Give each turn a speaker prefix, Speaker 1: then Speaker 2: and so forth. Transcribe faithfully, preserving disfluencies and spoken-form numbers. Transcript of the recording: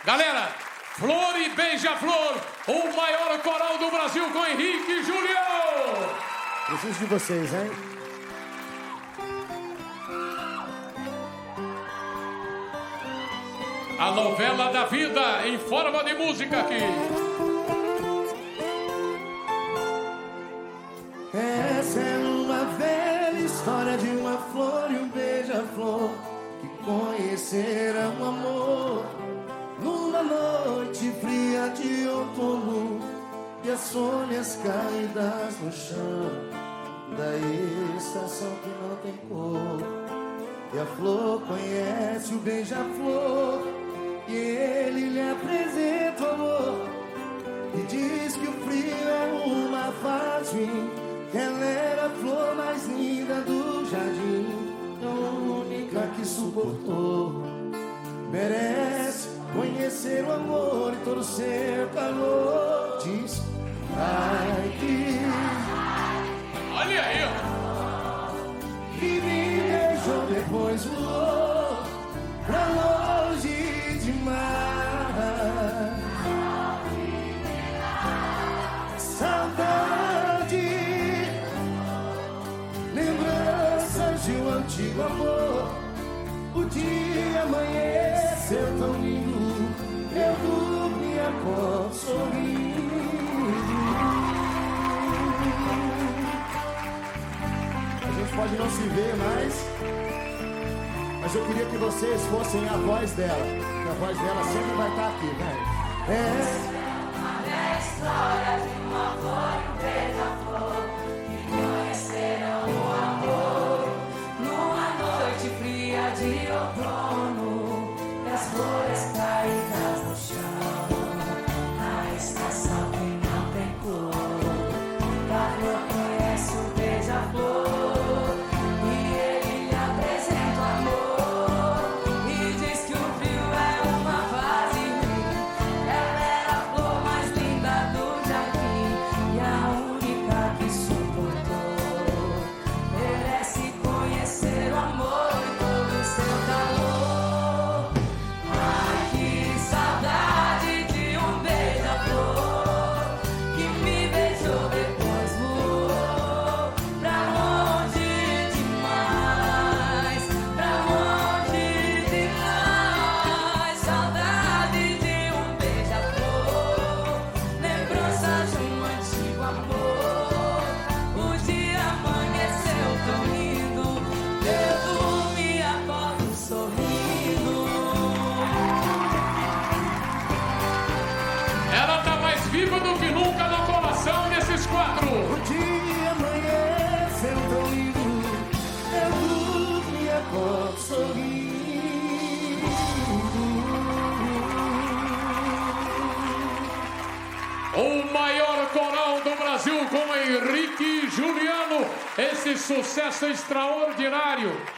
Speaker 1: Galera, Flor e Beija-Flor, o maior coral do Brasil com Henrique e Julião.
Speaker 2: Preciso de vocês, hein?
Speaker 1: A novela da vida em forma de música aqui.
Speaker 2: Essa é uma velha história de uma flor e um beija-flor que conheceram o amor numa noite fria de outono e as folhas caídas no chão da estação que não tem cor. E a flor conhece o beija-flor e ele lhe apresenta o amor e diz que o frio é uma fase, que ela era a flor mais linda do jardim, a única que suportou. Merece conhecer o amor e todo o seu calor. Diz, ai que...
Speaker 1: Olha aí, ó.
Speaker 2: Que me beijou, depois voou pra longe demais. Saudade, lembranças de um antigo amor. O dia amanheceu tão lindo, eu dormi a cor sorrindo. A gente pode não se ver mais, mas eu queria que vocês fossem a voz dela, que a voz dela sempre vai estar aqui, né? É.
Speaker 3: É a história de uma flor e um beija-flor que conheceram o amor numa noite fria de outono e as flores caídas no chão na estação que não tem cor. A flor conhece o beija-flor e ele lhe apresenta o amor e diz que o frio é uma fase. Ela era a flor mais linda do jardim e a única que suportou. Merece conhecer o amor e todo o seu calor. Ai, que saudade de um beija-flor que me beijou, depois voou pra longe demais, pra longe demais. Saudade de um beija-flor, lembrança de um antigo amor. O dia amanheceu tão lindo, eu dormi, acordo sorrindo.
Speaker 1: Ela tá mais viva do que nunca no coração desses quatro.
Speaker 2: O dia amanheceu tão lindo, eu dormi a cor sorrindo.
Speaker 1: O maior coral do Brasil com Henrique e Juliano. Esse sucesso extraordinário.